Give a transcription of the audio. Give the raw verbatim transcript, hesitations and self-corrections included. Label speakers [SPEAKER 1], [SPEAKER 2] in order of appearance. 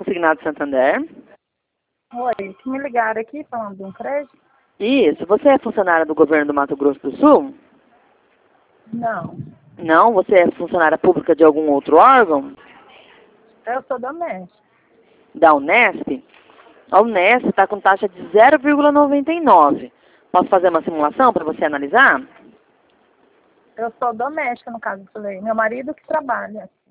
[SPEAKER 1] Consignado Santander.
[SPEAKER 2] Oi, que me ligaram aqui falando de um crédito?
[SPEAKER 1] Isso. Você é funcionária do governo do Mato Grosso do Sul?
[SPEAKER 2] Não.
[SPEAKER 1] Não? Você é funcionária pública de algum outro órgão?
[SPEAKER 2] Eu sou doméstica.
[SPEAKER 1] Da Unesp? A Unesp está com taxa de zero vírgula noventa e nove. Posso fazer uma simulação para você analisar?
[SPEAKER 2] Eu sou doméstica, no caso, eu falei. Meu marido que trabalha.